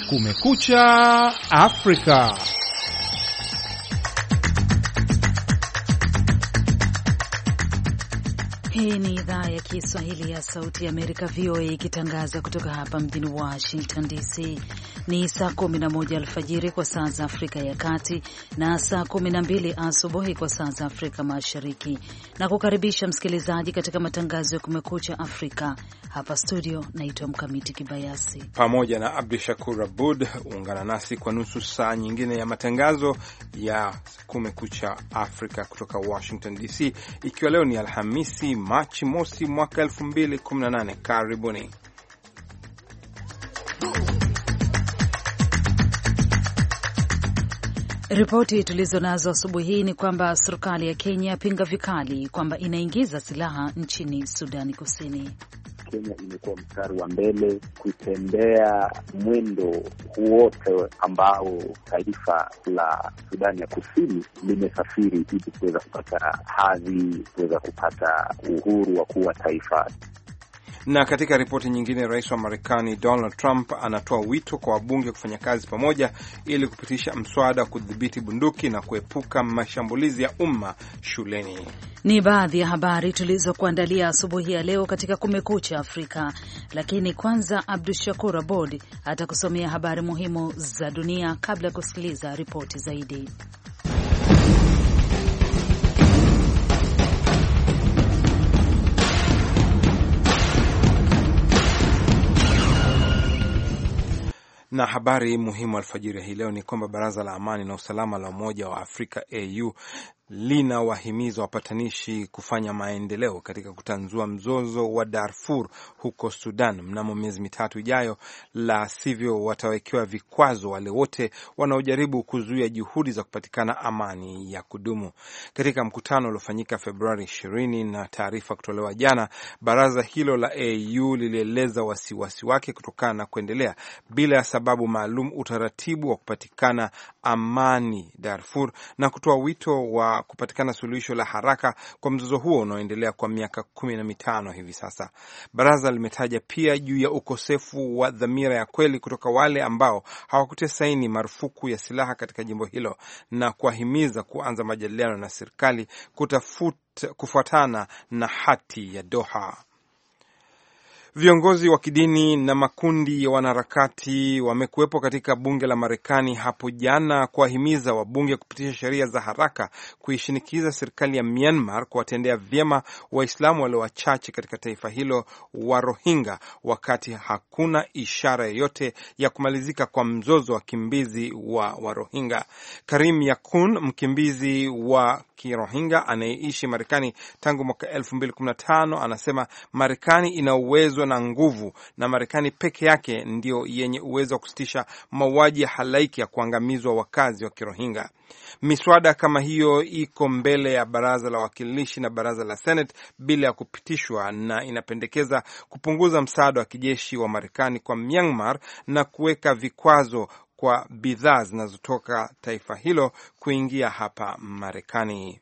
Kumekucha Afrika. Hii ni idhaa ya Kiswahili ya Sauti ya Amerika, VOA, ikitangaza kutoka hapa mjini Washington DC. Ni saa 11 alfajiri kwa saa za Afrika ya Kati na saa 12 asubuhi kwa saa za Afrika Mashariki, na kukaribisha msikilizaji katika matangazo ya Kumekucha Afrika. Hapa studio naitwa Mkamiti Kibayasi pamoja na Abdu Shakur Abud. Ungana nasi kwa nusu saa nyingine ya matangazo ya Kumekucha Afrika kutoka Washington DC, ikiwa leo ni Alhamisi Machi mosi mwaka 2018. Karibuni. Ripoti tulizo nazo asubuhi hii ni kwamba serikali ya Kenya yapinga vikali kwamba inaingiza silaha nchini Sudani Kusini. Kenya imekuwa mstari wa mbele kutembea mwendo wote ambao taifa la Sudani ya Kusini limesafiri ili kuweza kupata hadhi, kuweza kupata uhuru wa kuwa taifa. Na katika ripoti nyingine, rais wa Marekani Donald Trump anatoa wito kwa wabunge kufanya kazi pamoja ili kupitisha mswada wa kudhibiti bunduki na kuepuka mashambulizi ya umma shuleni. Ni baadhi ya habari tulizokuandalia asubuhi ya leo katika Kumekucha Afrika, lakini kwanza Abdu Shakur Abod atakusomea habari muhimu za dunia kabla ya kusikiliza ripoti zaidi. Na habari muhimu alfajiri hii leo ni kwamba Baraza la Amani na Usalama la Umoja wa Afrika AU linawahimiza wapatanishi kufanya maendeleo katika kutanzua mzozo wa Darfur huko Sudan mnamo miezi mitatu ijayo, la sivyo watawekewa vikwazo wale wote wanaojaribu kuzuia juhudi za kupatikana amani ya kudumu. Katika mkutano uliofanyika Februari 20 na taarifa kutolewa jana, baraza hilo la AU lilieleza wasiwasi wake kutokana na kuendelea bila ya sababu maalum utaratibu wa kupatikana amani Darfur na kutoa wito wa kupatikana suluhisho la haraka kwa mzozo huo unaoendelea kwa miaka 15 hivi sasa. Baraza limetaja pia juu ya ukosefu wa dhamira ya kweli kutoka wale ambao hawakutia saini marufuku ya silaha katika jimbo hilo na kuwahimiza kuanza majadiliano na serikali kufuatana na hati ya Doha. Viongozi wa kidini na makundi ya wanaharakati wamekuwepo katika bunge la Marekani hapo jana kuwahimiza wabunge kupitisha sheria za haraka kuishinikiza serikali ya Myanmar kuwatendea vyema Waislamu walio wachache katika taifa hilo wa Rohingya, wakati hakuna ishara yoyote ya kumalizika kwa mzozo wa wakimbizi wa Rohingya. Karim Yakun, mkimbizi wa Kirohingya anayeishi Marekani tangu mwaka 2015, anasema Marekani ina uwezo na nguvu, na Marekani peke yake ndio yenye uwezo wa kusitisha mauaji ya halaiki ya kuangamizwa wakazi wa Kirohingya. Miswada kama hiyo iko mbele ya baraza la wawakilishi na baraza la Senate bila ya kupitishwa, na inapendekeza kupunguza msaada wa kijeshi wa Marekani kwa Myanmar na kuweka vikwazo kwa bidhaa zinazotoka taifa hilo kuingia hapa Marekani.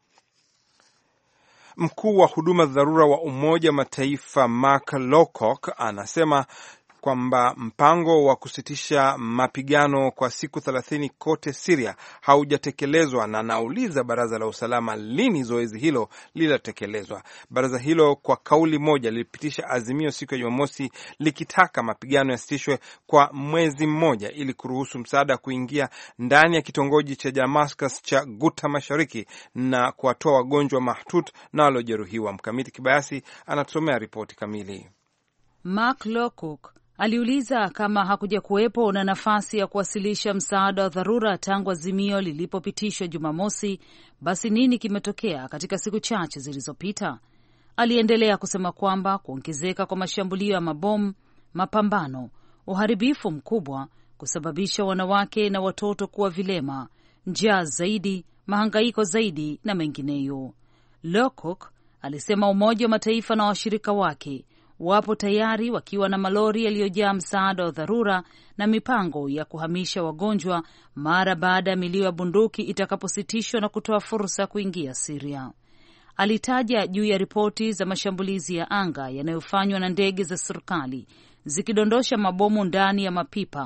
Mkuu wa huduma za dharura wa Umoja wa Mataifa Mark Lowcock anasema kwamba mpango wa kusitisha mapigano kwa siku 30 kote Syria haujatekelezwa, na anauliza baraza la usalama lini zoezi hilo litatekelezwa. Baraza hilo kwa kauli moja lilipitisha azimio siku ya Jumamosi likitaka mapigano yasitishwe kwa mwezi mmoja ili kuruhusu msaada kuingia ndani ya kitongoji cha Damascus cha Guta Mashariki na kuwatoa wagonjwa mahututi na waliojeruhiwa. Mkamiti Kibayasi anatusomea ripoti kamili. Mark Lowcock aliuliza kama hakuja kuwepo na nafasi ya kuwasilisha msaada wa dharura tangu azimio lilipopitishwa Jumamosi, basi nini kimetokea katika siku chache zilizopita. Aliendelea kusema kwamba kuongezeka kwa mashambulio ya mabomu, mapambano, uharibifu mkubwa, kusababisha wanawake na watoto kuwa vilema, njaa zaidi, mahangaiko zaidi na mengineyo. Lowcock alisema Umoja wa Mataifa na washirika wake wapo tayari wakiwa na malori yaliyojaa msaada wa dharura na mipango ya kuhamisha wagonjwa mara baada ya milio ya bunduki itakapositishwa na kutoa fursa kuingia Syria. Alitaja juu ya ripoti za mashambulizi ya anga yanayofanywa na ndege za serikali zikidondosha mabomu ndani ya mapipa,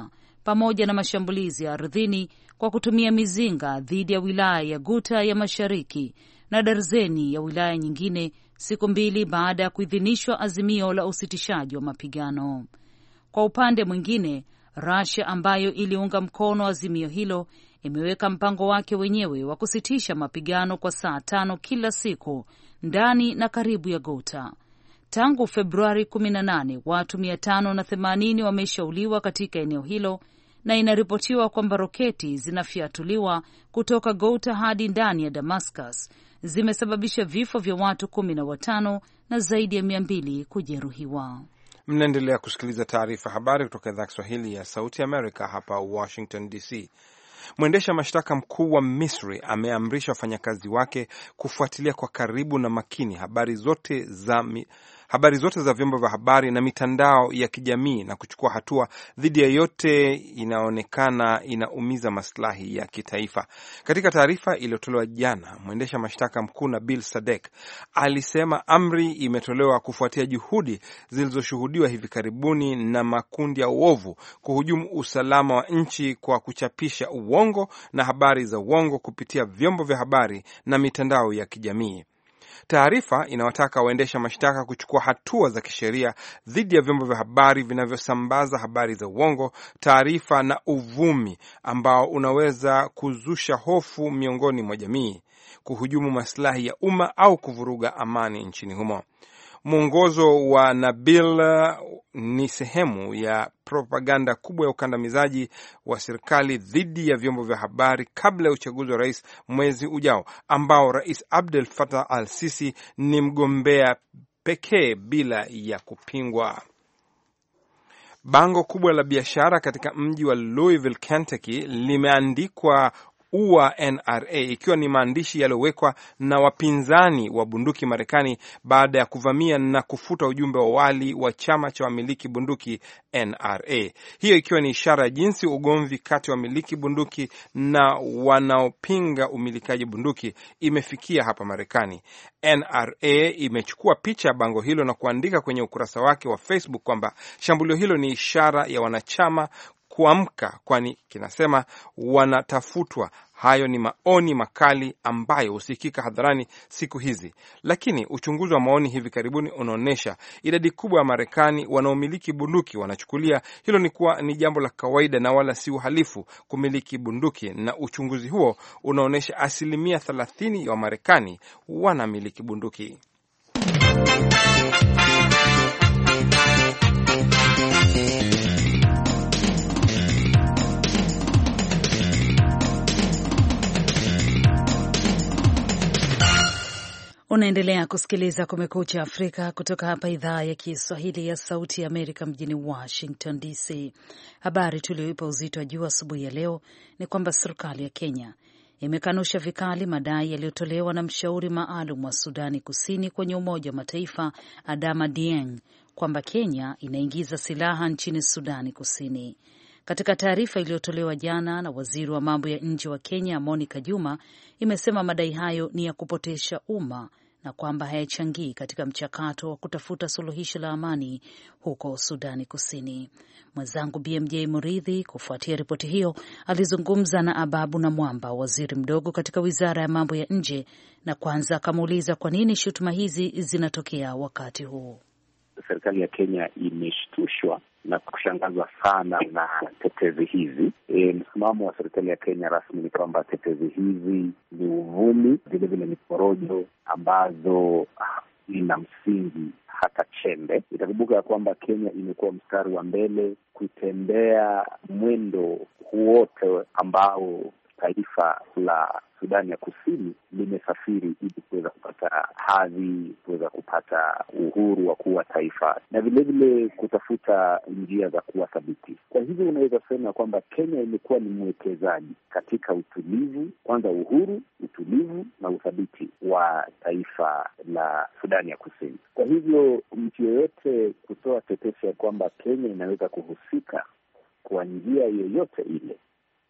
pamoja na mashambulizi ya ardhini kwa kutumia mizinga dhidi ya wilaya ya Guta ya Mashariki na darzeni ya wilaya nyingine, siku mbili baada ya kuidhinishwa azimio la usitishaji wa mapigano. Kwa upande mwingine, Russia ambayo iliunga mkono azimio hilo imeweka mpango wake wenyewe wa kusitisha mapigano kwa saa 5 kila siku ndani na karibu ya Ghouta. Tangu Februari 18, watu 580 wameshauliwa katika eneo hilo na inaripotiwa kwamba roketi zinafyatuliwa kutoka Ghouta hadi ndani ya Damascus zimesababisha vifo vya watu 15 na zaidi ya 200 kujeruhiwa. Mnaendelea kusikiliza taarifa habari kutoka idhaa Kiswahili ya Sauti Amerika hapa Washington DC. Mwendesha mashtaka mkuu wa Misri ameamrisha wafanyakazi wake kufuatilia kwa karibu na makini habari zote za vyombo vya habari na mitandao ya kijamii na kuchukua hatua dhidi ya yote inaonekana inaumiza maslahi ya kitaifa. Katika taarifa iliyotolewa jana, mwendesha mashtaka mkuu Nabil Sadek alisema amri imetolewa kufuatia juhudi zilizoshuhudiwa hivi karibuni na makundi ya uovu kuhujumu usalama wa nchi kwa kuchapisha uongo na habari za uongo kupitia vyombo vya habari na mitandao ya kijamii. Taarifa inawataka waendesha mashtaka kuchukua hatua za kisheria dhidi ya vyombo vya habari vinavyosambaza habari za uongo, taarifa na uvumi ambao unaweza kuzusha hofu miongoni mwa jamii, kuhujumu maslahi ya umma au kuvuruga amani nchini humo. Mwongozo wa Nabil ni sehemu ya propaganda kubwa ya ukandamizaji wa serikali dhidi ya vyombo vya habari kabla ya uchaguzi wa rais mwezi ujao, ambao Rais Abdel Fattah al-Sisi ni mgombea pekee bila ya kupingwa. Bango kubwa la biashara katika mji wa Louisville, Kentucky limeandikwa ua NRA, ikiwa ni maandishi yaliyowekwa na wapinzani wa bunduki Marekani baada ya kuvamia na kufuta ujumbe wa awali wa chama cha wamiliki bunduki NRA. Hiyo ikiwa ni ishara ya jinsi ugomvi kati ya wamiliki bunduki na wanaopinga umilikaji bunduki imefikia hapa Marekani. NRA imechukua picha ya bango hilo na kuandika kwenye ukurasa wake wa Facebook kwamba shambulio hilo ni ishara ya wanachama kuamka, kwani kinasema wanatafutwa. Hayo ni maoni makali ambayo husikika hadharani siku hizi, lakini uchunguzi wa maoni hivi karibuni unaonyesha idadi kubwa ya Marekani wanaomiliki bunduki wanachukulia hilo ni jambo la kawaida na wala si uhalifu kumiliki bunduki, na uchunguzi huo unaonyesha 30% ya Wamarekani wanamiliki bunduki. Unaendelea kusikiliza Kumekucha Afrika kutoka hapa idhaa ya Kiswahili ya Sauti ya Amerika mjini Washington DC. Habari tulioipa uzito wa juu asubuhi ya leo ni kwamba serikali ya Kenya imekanusha vikali madai yaliyotolewa na mshauri maalum wa Sudani Kusini kwenye Umoja wa Mataifa Adama Dieng kwamba Kenya inaingiza silaha nchini Sudani Kusini. Katika taarifa iliyotolewa jana na waziri wa mambo ya nje wa Kenya Monica Juma, imesema madai hayo ni ya kupotesha umma na kwamba hayachangii katika mchakato wa kutafuta suluhisho la amani huko Sudani Kusini. Mwenzangu BMJ Muridhi, kufuatia ripoti hiyo, alizungumza na Ababu na Mwamba, waziri mdogo katika wizara ya mambo ya nje, na kwanza akamuuliza kwa nini shutuma hizi zinatokea wakati huu. Serikali ya Kenya imeshtushwa na kushangazwa sana na tetezi hizi. Msimamo wa serikali ya Kenya rasmi ni kwamba tetezi hizi ni uvumi, vilevile ni porojo ambazo ina msingi hata chembe. Itakumbuka ya kwamba Kenya imekuwa mstari wa mbele kutembea mwendo wote ambao taifa la Sudani ya Kusini limesafiri ili kuweza kupata hadhi, kuweza kupata uhuru wa kuwa taifa na vilevile kutafuta njia za kuwa thabiti. Kwa hivyo unaweza kusema kwamba Kenya imekuwa ni mwekezaji katika utulivu, kwanza uhuru, utulivu na uthabiti wa taifa la Sudani ya Kusini. Kwa hivyo mtu yeyote kutoa tetesi ya kwamba Kenya inaweza kuhusika kwa njia yoyote ile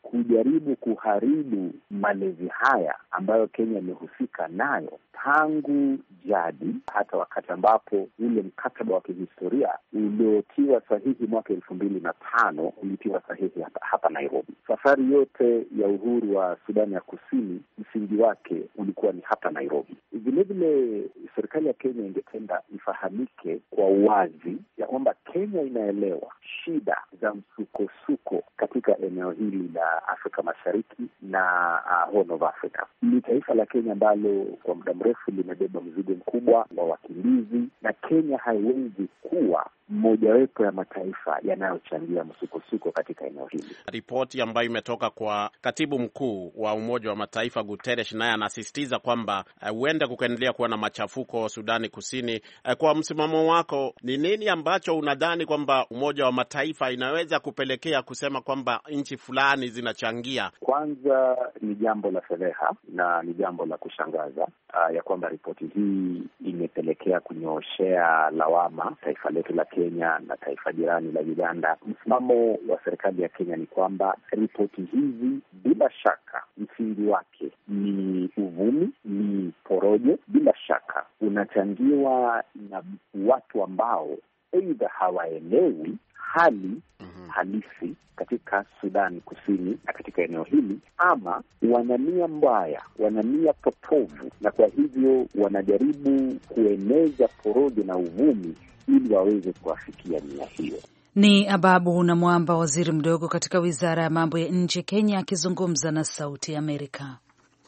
kujaribu kuharibu malezi haya ambayo Kenya imehusika nayo tangu jadi, hata wakati ambapo ule mkataba wa kihistoria uliotiwa sahihi mwaka 2005 ulitiwa sahihi hapa Nairobi. Safari yote ya uhuru wa Sudani ya Kusini msingi wake ulikuwa ni hapa Nairobi. Vilevile serikali ya Kenya ingependa ifahamike kwa uwazi ya kwamba Kenya inaelewa shida za msukosuko katika eneo hili la Afrika Mashariki na Horn of Africa. Ni taifa la Kenya ambalo kwa muda mrefu limebeba mzigo mkubwa wa wakimbizi, na Kenya haiwezi kuwa mojawapo ya mataifa yanayochangia msukosuko katika eneo hili. Ripoti ambayo imetoka kwa katibu mkuu wa Umoja wa Mataifa Guterres, naye anasisitiza kwamba huenda kukaendelea kuwa na machafuko Sudani Kusini. Kwa msimamo wako, ni nini ambacho unadhani kwamba Umoja wa Mataifa inaweza kupelekea kusema kwamba nchi fulani zinachangia? Kwanza ni jambo la fedheha na ni jambo la kushangaza ya kwamba ripoti hii imepelekea kunyooshea lawama taifa letu la Kenya na taifa jirani la Uganda. Msimamo wa serikali ya Kenya ni kwamba ripoti hizi bila shaka msingi wake ni uvumi, ni porojo, bila shaka unachangiwa na watu ambao aidha hawaelewi hali halisi katika Sudani Kusini na katika eneo hili, ama wanania mbaya, wanania potovu, na kwa hivyo wanajaribu kueneza porojo na uvumi ili waweze kuafikia nia hiyo. Ni Ababu Namwamba, waziri mdogo katika Wizara ya Mambo ya Nje Kenya, akizungumza na Sauti ya Amerika.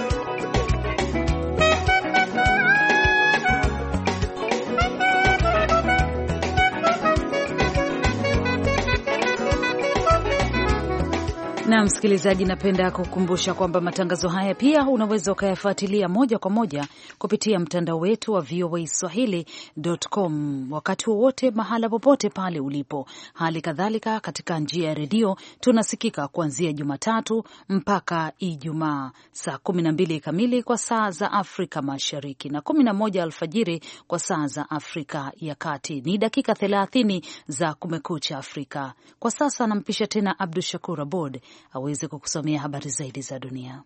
Na msikilizaji, napenda kukumbusha kwamba matangazo haya pia unaweza ukayafuatilia moja kwa moja kupitia mtandao wetu wa voaswahili.com wakati wowote, mahala popote pale ulipo. Hali kadhalika katika njia ya redio tunasikika kuanzia Jumatatu mpaka Ijumaa saa 12 kamili kwa saa za Afrika Mashariki na 11 alfajiri kwa saa za Afrika ya Kati. Ni dakika 30 za Kumekucha Afrika. Kwa sasa nampisha tena Abdu Shakur Abod aweze kukusomea habari zaidi za dunia.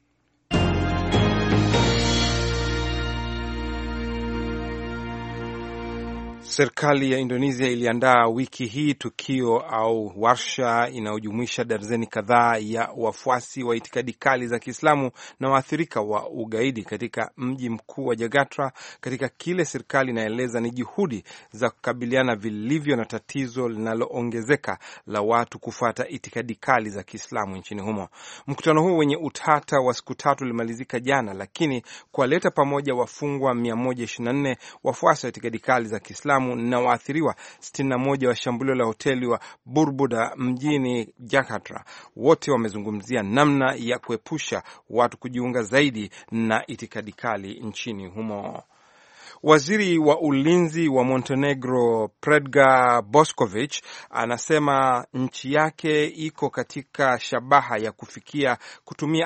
Serikali ya Indonesia iliandaa wiki hii tukio au warsha inayojumuisha darzeni kadhaa ya wafuasi wa itikadi kali za Kiislamu na waathirika wa ugaidi katika mji mkuu wa Jakarta, katika kile serikali inaeleza ni juhudi za kukabiliana vilivyo na tatizo linaloongezeka la watu kufuata itikadi kali za Kiislamu nchini humo. Mkutano huu wenye utata wa siku 3 ulimalizika jana, lakini kuwaleta pamoja wafungwa 124 wafuasi wa itikadi kali za Kiislamu na waathiriwa 61 wa shambulio la hoteli wa Burbuda mjini Jakarta. Wote wamezungumzia namna ya kuepusha watu kujiunga zaidi na itikadi kali nchini humo. Waziri wa ulinzi wa Montenegro Predrag Bošković anasema nchi yake iko katika shabaha ya kutumia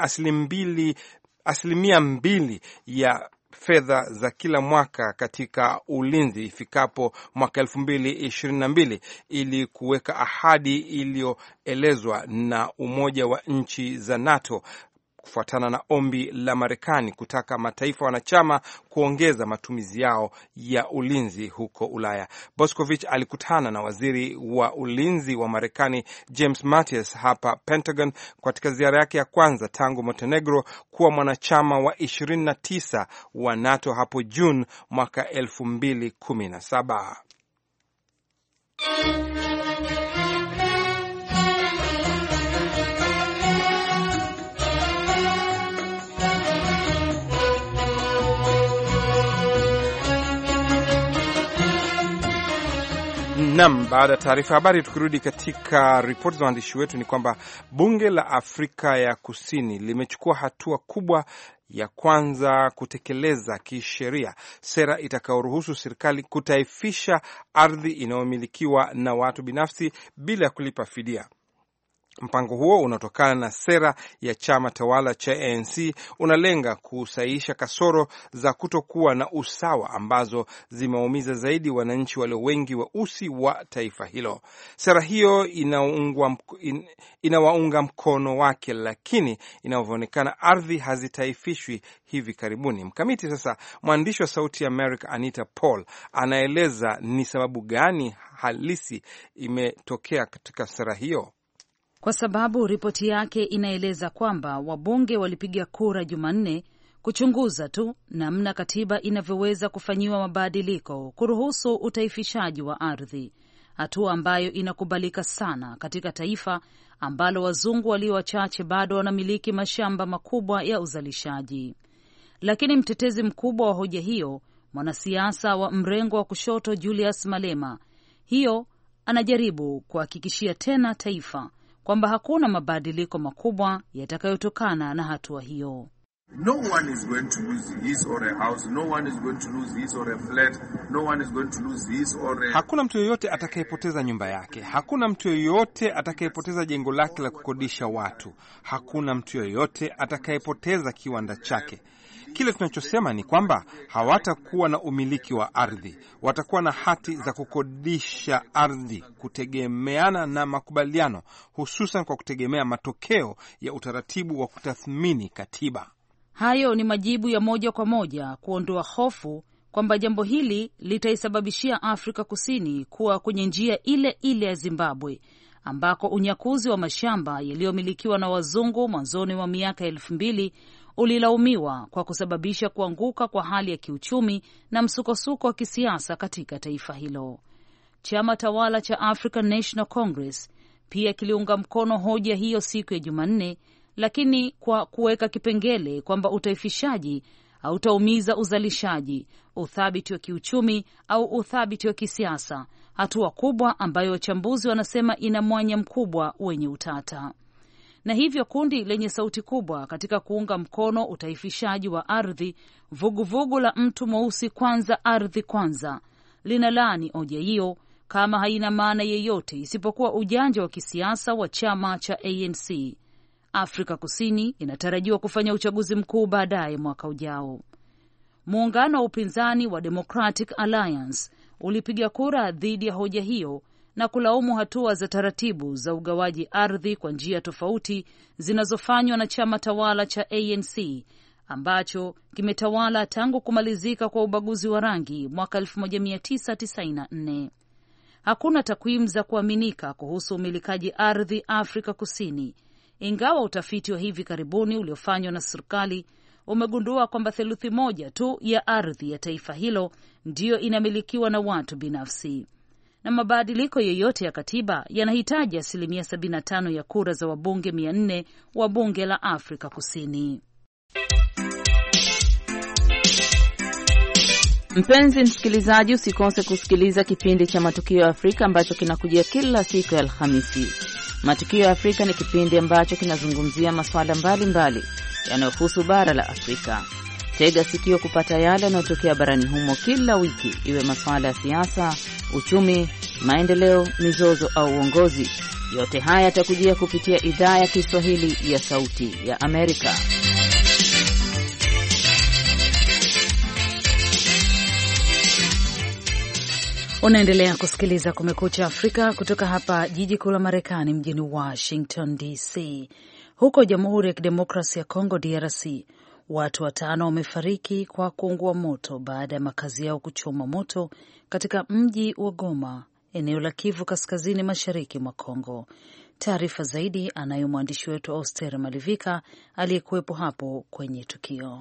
2% ya fedha za kila mwaka katika ulinzi ifikapo mwaka 2022 ili kuweka ahadi iliyoelezwa na Umoja wa Nchi za NATO kufuatana na ombi la Marekani kutaka mataifa wanachama kuongeza matumizi yao ya ulinzi huko Ulaya. Bošković alikutana na waziri wa ulinzi wa Marekani James Mattis hapa Pentagon katika ziara yake ya kwanza tangu Montenegro kuwa mwanachama wa 29 wa NATO hapo June mwaka 2017. Naam, baada ya taarifa habari, tukirudi katika ripoti za waandishi wetu ni kwamba bunge la Afrika ya Kusini limechukua hatua kubwa ya kwanza kutekeleza kisheria sera itakayoruhusu serikali kutaifisha ardhi inayomilikiwa na watu binafsi bila ya kulipa fidia. Mpango huo unatokana na sera ya chama tawala cha ANC, unalenga kusahihisha kasoro za kutokuwa na usawa ambazo zimeumiza zaidi wananchi walio wengi weusi wa taifa hilo. Sera hiyo inawaunga mkono wake, lakini inavyoonekana ardhi hazitaifishwi hivi karibuni. Mkamiti, sasa mwandishi wa Sauti ya America Anita Paul anaeleza ni sababu gani halisi imetokea katika sera hiyo. Kwa sababu ripoti yake inaeleza kwamba wabunge walipiga kura Jumanne kuchunguza tu namna katiba inavyoweza kufanyiwa mabadiliko kuruhusu utaifishaji wa ardhi, hatua ambayo inakubalika sana katika taifa ambalo wazungu walio wachache bado wanamiliki mashamba makubwa ya uzalishaji. Lakini mtetezi mkubwa wa hoja hiyo, mwanasiasa wa mrengo wa kushoto Julius Malema, hiyo anajaribu kuhakikishia tena taifa kwamba hakuna mabadiliko makubwa yatakayotokana na hatua hiyo. No one is going to lose his or a house. No one is going to lose his or a flat. No one is going to lose his or a... Hakuna mtu yeyote atakayepoteza nyumba yake. Hakuna mtu yeyote atakayepoteza jengo lake la kukodisha watu. Hakuna mtu yeyote atakayepoteza kiwanda chake. Kile tunachosema ni kwamba hawatakuwa na umiliki wa ardhi, watakuwa na hati za kukodisha ardhi kutegemeana na makubaliano, hususan kwa kutegemea matokeo ya utaratibu wa kutathmini katiba. Hayo ni majibu ya moja kwa moja kuondoa hofu kwamba jambo hili litaisababishia Afrika Kusini kuwa kwenye njia ile ile ya Zimbabwe, ambako unyakuzi wa mashamba yaliyomilikiwa na wazungu mwanzoni mwa miaka 2000 ulilaumiwa kwa kusababisha kuanguka kwa hali ya kiuchumi na msukosuko wa kisiasa katika taifa hilo. Chama tawala cha African National Congress pia kiliunga mkono hoja hiyo siku ya Jumanne, lakini kwa kuweka kipengele kwamba utaifishaji hautaumiza uzalishaji, uthabiti wa kiuchumi au uthabiti wa kisiasa, hatua kubwa ambayo wachambuzi wanasema ina mwanya mkubwa wenye utata. Na hivyo kundi lenye sauti kubwa katika kuunga mkono utaifishaji wa ardhi, vuguvugu la mtu mweusi kwanza ardhi kwanza, linalaani hoja hiyo kama haina maana yeyote isipokuwa ujanja wa kisiasa wa chama cha ANC. Afrika Kusini inatarajiwa kufanya uchaguzi mkuu baadaye mwaka ujao. Muungano wa upinzani wa Democratic Alliance ulipiga kura dhidi ya hoja hiyo na kulaumu hatua za taratibu za ugawaji ardhi kwa njia tofauti zinazofanywa na chama tawala cha ANC ambacho kimetawala tangu kumalizika kwa ubaguzi wa rangi mwaka 1994. Hakuna takwimu za kuaminika kuhusu umilikaji ardhi Afrika Kusini, ingawa utafiti wa hivi karibuni uliofanywa na serikali umegundua kwamba 1/3 tu ya ardhi ya taifa hilo ndiyo inamilikiwa na watu binafsi. Na mabadiliko yoyote ya katiba yanahitaji 75% ya kura za wabunge 400 wa bunge la Afrika Kusini. Mpenzi msikilizaji, usikose kusikiliza kipindi cha Matukio ya Afrika ambacho kinakujia kila siku ya Alhamisi. Matukio ya Afrika ni kipindi ambacho kinazungumzia masuala mbalimbali yanayohusu bara la Afrika. Tega sikio kupata yale yanayotokea barani humo kila wiki, iwe masuala ya siasa, uchumi, maendeleo, mizozo au uongozi. Yote haya yatakujia kupitia idhaa ya Kiswahili ya Sauti ya Amerika. Unaendelea kusikiliza Kumekucha Afrika kutoka hapa jiji kuu la Marekani, mjini Washington DC. Huko Jamhuri ya Kidemokrasia ya Kongo DRC, watu 5 wamefariki kwa kuungua moto baada ya makazi yao kuchoma moto katika mji wa Goma, eneo la Kivu Kaskazini mashariki mwa Kongo. Taarifa zaidi anayo mwandishi wetu Auster Malivika aliyekuwepo hapo kwenye tukio.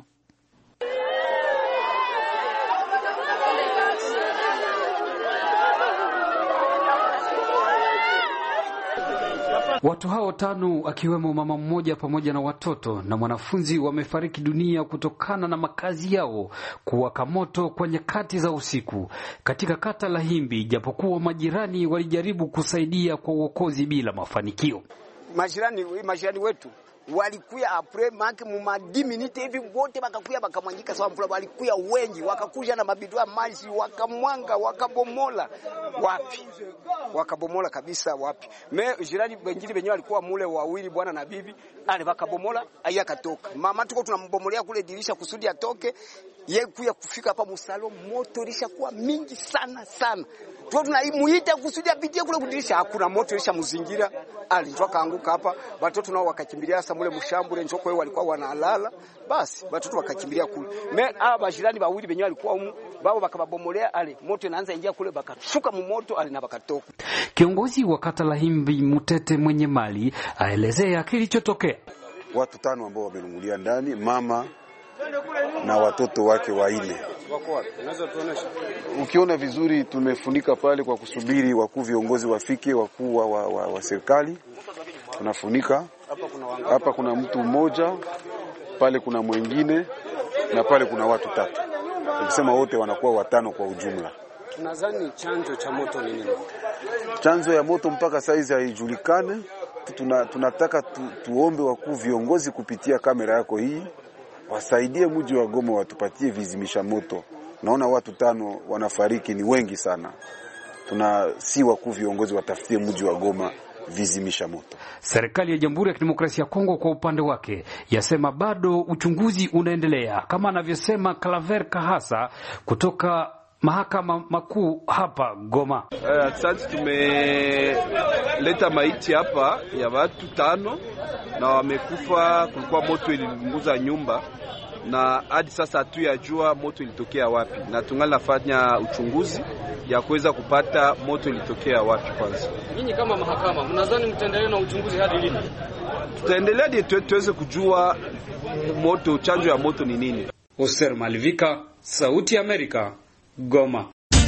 Watu hao 5 akiwemo mama mmoja pamoja na watoto na mwanafunzi wamefariki dunia kutokana na makazi yao kuwaka moto kwa nyakati za usiku katika kata la Himbi, japokuwa majirani walijaribu kusaidia kwa uokozi bila mafanikio. Majirani wetu walikuya apre make mu madiminite hivi wote bakakuya bakamwangika sawa mvula, walikuya wengi wakakuja na mabidwa maji wakamwanga wakabomola. Wapi wakabomola kabisa wapi. Jirani wengine wenyewe walikuwa mule wawili bwana na bibi ale bakabomola aya katoka. Mama tuko tunambomolea kule dirisha kusudi atoke, yeye kuya kufika hapa musalo moto ilishakuwa mingi sana. Tuo tunaimuita kusudi apitie kule kudirisha, hakuna moto ilisha mzingira. Alitoka anguka hapa, watoto nao wakakimbilia sasa mule mshambule njoko wao walikuwa wanalala. Basi watoto wakakimbilia kule. Bajirani bawili wenyewe walikuwa babo bakababomolea ale moto inaanza ingia kule, bakashuka mu moto ale na bakatoka. Kiongozi wa kata la Himbi Mutete mwenye mali aelezea kilichotokea. Watu 5 ambao wamenungulia ndani, mama na watoto wake 4. Unaweza tuonesha? Ukiona vizuri tumefunika pale kwa kusubiri wakuu viongozi wafike, wakuu wa serikali. Tunafunika. Hapa kuna mtu mmoja, pale kuna mwingine na pale kuna watu 3. Tukisema wote wanakuwa 5 kwa ujumla. Tunadhani chanzo cha moto ni nini? Chanzo ya moto mpaka saizi haijulikane. Tunataka tuombe wakuu viongozi kupitia kamera yako hii wasaidie mji wa Goma, watupatie vizimisha moto. Naona watu 5 wanafariki, ni wengi sana. Si wakuu viongozi watafutie mji wa Goma vizimisha moto. Serikali ya Jamhuri ya Kidemokrasia ya Kongo kwa upande wake yasema bado uchunguzi unaendelea, kama anavyosema Claver Kahasa kutoka mahakama makuu hapa Goma. Sasa tumeleta maiti hapa ya watu 5 na wamekufa. Kulikuwa moto ililunguza nyumba na hadi sasa hatujajua moto ilitokea wapi, na tungali nafanya uchunguzi ya kuweza kupata moto ilitokea wapi kwanza. Ninyi kama mahakama mnadhani mtaendelea na uchunguzi hadi lini? Tutaendelea hadi tuweze kujua moto, chanzo ya moto ni nini. Oser Malivika, Sauti ya Amerika, Goma.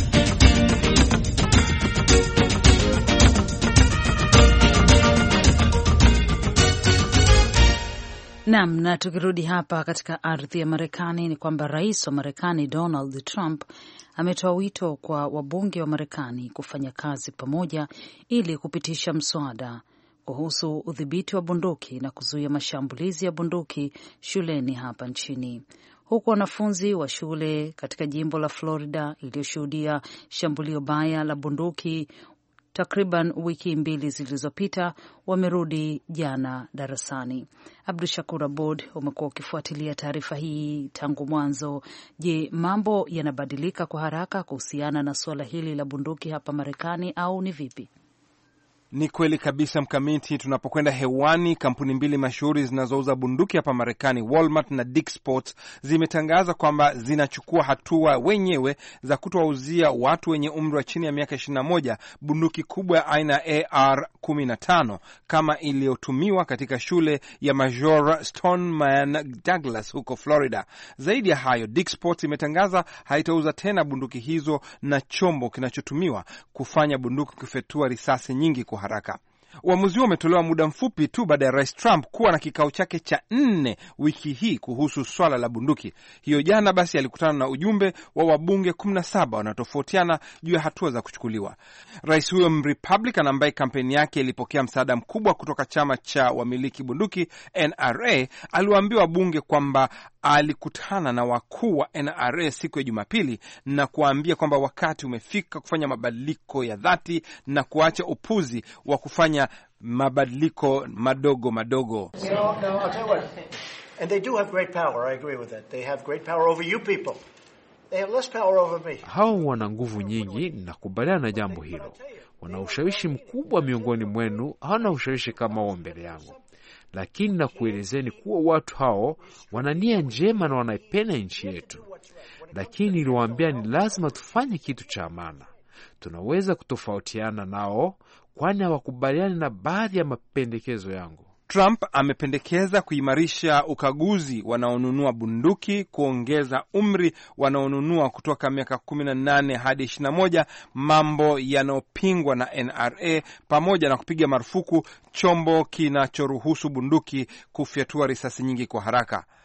Naam, na tukirudi hapa katika ardhi ya Marekani ni kwamba rais wa Marekani Donald Trump ametoa wito kwa wabunge wa Marekani kufanya kazi pamoja ili kupitisha mswada kuhusu udhibiti wa bunduki na kuzuia mashambulizi ya bunduki shuleni hapa nchini. Huku wanafunzi wa shule katika jimbo la Florida iliyoshuhudia shambulio baya la bunduki takriban wiki 2 zilizopita wamerudi jana darasani. Abdushakur Abud, umekuwa ukifuatilia taarifa hii tangu mwanzo. Je, mambo yanabadilika kwa haraka kuhusiana na suala hili la bunduki hapa Marekani au ni vipi? Ni kweli kabisa Mkamiti, tunapokwenda hewani, kampuni 2 mashuhuri zinazouza bunduki hapa Marekani, Walmart na Dick's Sports, zimetangaza kwamba zinachukua hatua wenyewe za kutowauzia watu wenye umri wa chini ya miaka 21 bunduki kubwa ya aina ya AR-15 kama iliyotumiwa katika shule ya Major Stoneman Douglas huko Florida. Zaidi ya hayo, Dick's Sports imetangaza haitauza tena bunduki hizo na chombo kinachotumiwa kufanya bunduki kufyatua risasi nyingi kwa haraka. Uamuzi huo umetolewa muda mfupi tu baada ya Rais Trump kuwa na kikao chake cha 4 wiki hii kuhusu swala la bunduki. Hiyo jana basi alikutana na ujumbe wa wabunge 17 wanatofautiana juu ya hatua za kuchukuliwa. Rais huyo Republican ambaye kampeni yake ilipokea msaada mkubwa kutoka chama cha wamiliki bunduki NRA aliwaambia wabunge kwamba alikutana na wakuu wa NRA siku ya Jumapili na kuambia kwamba wakati umefika kufanya mabadiliko ya dhati na kuacha upuzi wa kufanya mabadiliko madogo madogo. And they do have great power. I agree with that. They have great power over you people. They have less power over me. Hao wana nguvu nyingi, nakubaliana na jambo hilo. Wana ushawishi mkubwa miongoni mwenu, hawana ushawishi kama wao mbele yangu. Lakini na kuelezeni kuwa watu hao wana nia njema na wanaipenda nchi yetu. Lakini niliwaambia ni lazima tufanye kitu cha maana. Tunaweza kutofautiana nao kwani hawakubaliani na baadhi ya mapendekezo yangu. Trump amependekeza kuimarisha ukaguzi wanaonunua bunduki, kuongeza umri wanaonunua kutoka miaka 18 hadi 21, mambo yanayopingwa na NRA, pamoja na kupiga marufuku chombo kinachoruhusu bunduki kufyatua risasi nyingi kwa haraka.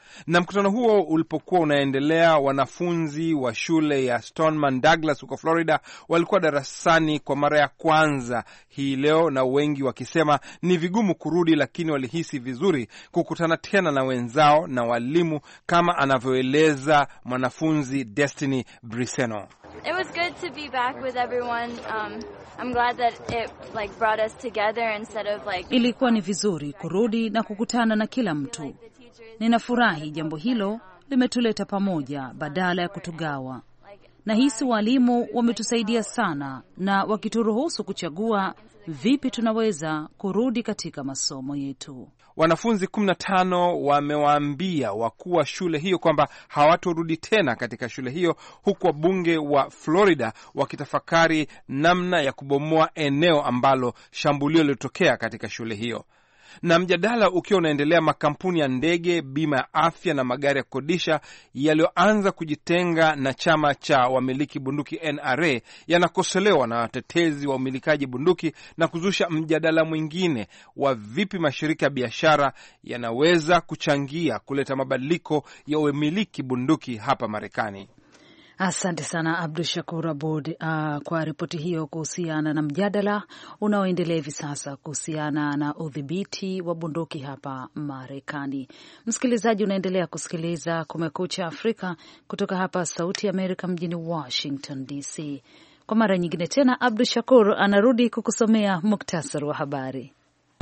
Na mkutano huo ulipokuwa unaendelea, wanafunzi wa shule ya Stoneman Douglas huko Florida walikuwa darasani kwa mara ya kwanza hii leo, na wengi wakisema ni vigumu kurudi, lakini walihisi vizuri kukutana tena na wenzao na walimu, kama anavyoeleza mwanafunzi Destiny Briseno. It was good to be back with everyone. I'm glad that it brought us together instead of Ilikuwa ni vizuri kurudi na kukutana na kila mtu. Ninafurahi jambo hilo limetuleta pamoja badala ya kutugawa. Nahisi walimu wametusaidia sana na wakituruhusu kuchagua vipi tunaweza kurudi katika masomo yetu. Wanafunzi 15 wamewaambia wakuu wa shule hiyo kwamba hawatorudi tena katika shule hiyo, huku wabunge wa Florida wakitafakari namna ya kubomoa eneo ambalo shambulio lilitokea katika shule hiyo. Na mjadala ukiwa unaendelea, makampuni ya ndege, bima ya afya na magari ya kukodisha yaliyoanza kujitenga na chama cha wamiliki bunduki NRA yanakosolewa na watetezi wa umilikaji bunduki na kuzusha mjadala mwingine wa vipi mashirika ya biashara yanaweza kuchangia kuleta mabadiliko ya umiliki bunduki hapa Marekani. Asante sana Abdu Shakur Abud kwa ripoti hiyo kuhusiana na mjadala unaoendelea hivi sasa kuhusiana na udhibiti wa bunduki hapa Marekani. Msikilizaji, unaendelea kusikiliza Kumekucha Afrika kutoka hapa Sauti ya Amerika mjini Washington DC. Kwa mara nyingine tena Abdu Shakur anarudi kukusomea muktasari wa habari.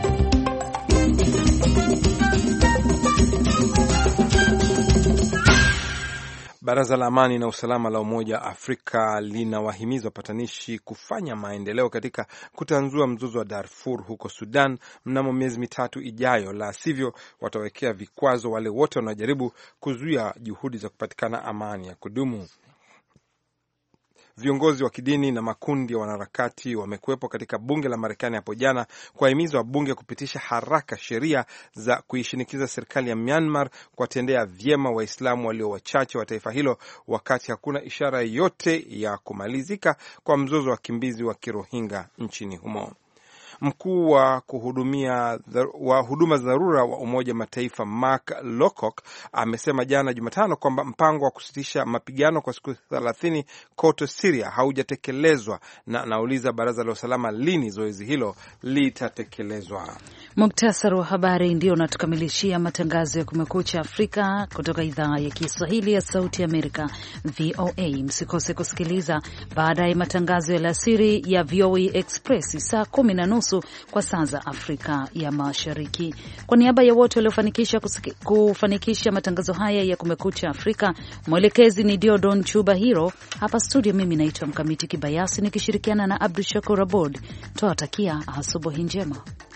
Baraza la Amani na Usalama la Umoja wa Afrika linawahimiza wapatanishi kufanya maendeleo katika kutanzua mzozo wa Darfur huko Sudan mnamo miezi mitatu ijayo, la sivyo watawekea vikwazo wale wote wanaojaribu kuzuia juhudi za kupatikana amani ya kudumu. Viongozi wa kidini na makundi ya wanaharakati wamekuwepo katika bunge la Marekani hapo jana kuwahimiza wabunge kupitisha haraka sheria za kuishinikiza serikali ya Myanmar kuwatendea vyema Waislamu walio wachache wa taifa hilo, wakati hakuna ishara yote ya kumalizika kwa mzozo wa wakimbizi wa Kirohingya nchini humo. Mkuu wa huduma za dharura wa Umoja Mataifa Mark Lowcock amesema jana Jumatano kwamba mpango wa kusitisha mapigano kwa siku 30 kote Syria haujatekelezwa, na anauliza Baraza la Usalama lini zoezi hilo litatekelezwa. Muktasari wa habari ndio unatukamilishia matangazo ya Kumekucha Afrika kutoka idhaa ya Kiswahili ya Sauti ya Amerika VOA. Msikose kusikiliza baadaye matangazo ya alasiri ya VOA Express saa 10:30 kwa saa za Afrika ya Mashariki. Kwa niaba ya wote waliofanikisha kufanikisha matangazo haya ya Kumekucha Afrika, mwelekezi ni Diodon Chuba Hero. Hapa studio mimi naitwa Mkamiti Kibayasi nikishirikiana na Abdu Shakur Abod. Tuwatakia asubuhi njema.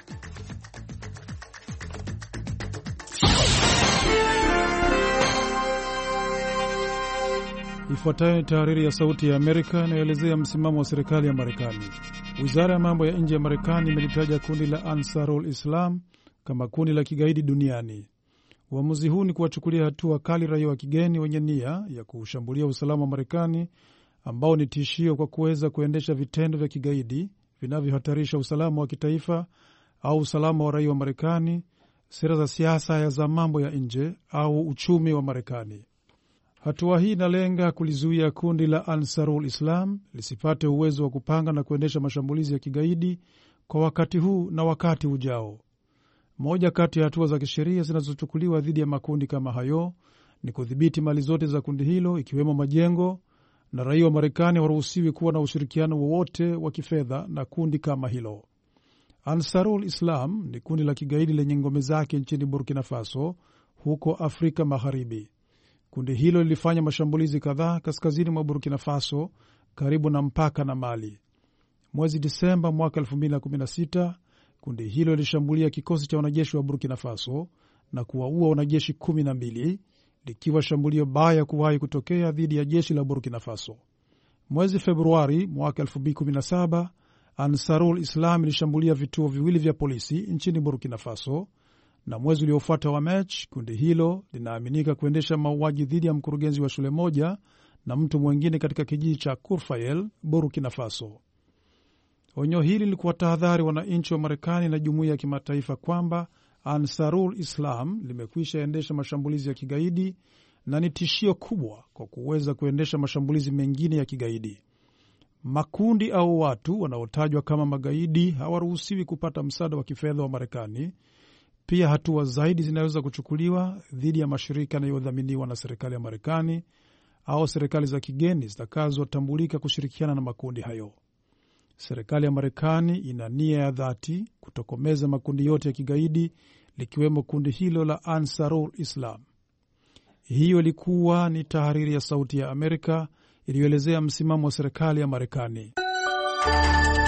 Ifuatayo ni tahariri ya Sauti ya Amerika inayoelezea msimamo wa serikali ya Marekani. Wizara ya mambo ya nje ya Marekani imelitaja kundi la Ansarul Islam kama kundi la kigaidi duniani. Uamuzi huu ni kuwachukulia hatua kali raia wa kigeni wenye nia ya kushambulia usalama wa Marekani, ambao ni tishio kwa kuweza kuendesha vitendo vya kigaidi vinavyohatarisha usalama wa kitaifa au usalama wa raia wa Marekani, sera za siasa za mambo ya nje au uchumi wa Marekani. Hatua hii inalenga kulizuia kundi la Ansarul Islam lisipate uwezo wa kupanga na kuendesha mashambulizi ya kigaidi kwa wakati huu na wakati ujao. Moja kati ya hatua za kisheria zinazochukuliwa dhidi ya makundi kama hayo ni kudhibiti mali zote za kundi hilo, ikiwemo majengo, na raia wa Marekani hawaruhusiwi kuwa na ushirikiano wowote wa kifedha na kundi kama hilo. Ansarul Islam ni kundi la kigaidi lenye ngome zake nchini Burkina Faso huko Afrika Magharibi. Kundi hilo lilifanya mashambulizi kadhaa kaskazini mwa Burkina Faso karibu na mpaka na Mali. Mwezi Disemba mwaka 2016, kundi hilo lilishambulia kikosi cha wanajeshi wa Burkina Faso na kuwaua wanajeshi 12, likiwa shambulio baya kuwahi kutokea dhidi ya jeshi la Burkina Faso. Mwezi Februari mwaka 2017, Ansarul Islam ilishambulia vituo viwili vya polisi nchini Burkina Faso, na mwezi uliofuata wa Machi, kundi hilo linaaminika kuendesha mauaji dhidi ya mkurugenzi wa shule moja na mtu mwingine katika kijiji cha Kurfayel, Burkina Faso. Onyo hili lilikuwa tahadhari wananchi wa Marekani na jumuiya ya kimataifa kwamba Ansarul Islam limekwisha endesha mashambulizi ya kigaidi na ni tishio kubwa kwa kuweza kuendesha mashambulizi mengine ya kigaidi. Makundi au watu wanaotajwa kama magaidi hawaruhusiwi kupata msaada wa kifedha wa Marekani. Pia hatua zaidi zinaweza kuchukuliwa dhidi ya mashirika yanayodhaminiwa na serikali ya Marekani au serikali za kigeni zitakazotambulika kushirikiana na makundi hayo. Serikali ya Marekani ina nia ya dhati kutokomeza makundi yote ya kigaidi likiwemo kundi hilo la Ansarul Islam. Hiyo ilikuwa ni tahariri ya Sauti ya Amerika iliyoelezea msimamo wa serikali ya Marekani.